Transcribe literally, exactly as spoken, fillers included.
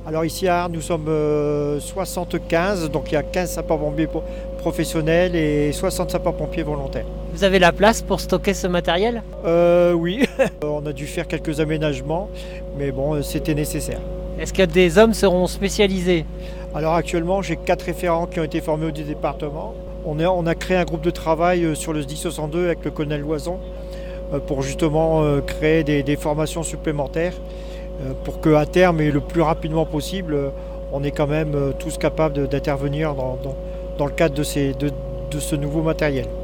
Alors ici à Arles, nous sommes euh, soixante-quinze, donc il y a quinze sapeurs-pompiers pro- professionnels et soixante sapeurs-pompiers volontaires. Vous avez la place pour stocker ce matériel? Euh, oui, on a dû faire quelques aménagements, mais bon, euh, c'était nécessaire. Est-ce que des hommes seront spécialisés? Alors actuellement, j'ai quatre référents qui ont été formés au département. On, est- on a créé un groupe de travail euh, sur le S D I soixante-deux avec le colonel Loison euh, pour justement euh, créer des, des formations supplémentaires euh, pour qu'à terme et le plus rapidement possible, euh, on est quand même euh, tous capables de- d'intervenir dans, dans- dans le cadre de, ces- de- de ce nouveau matériel.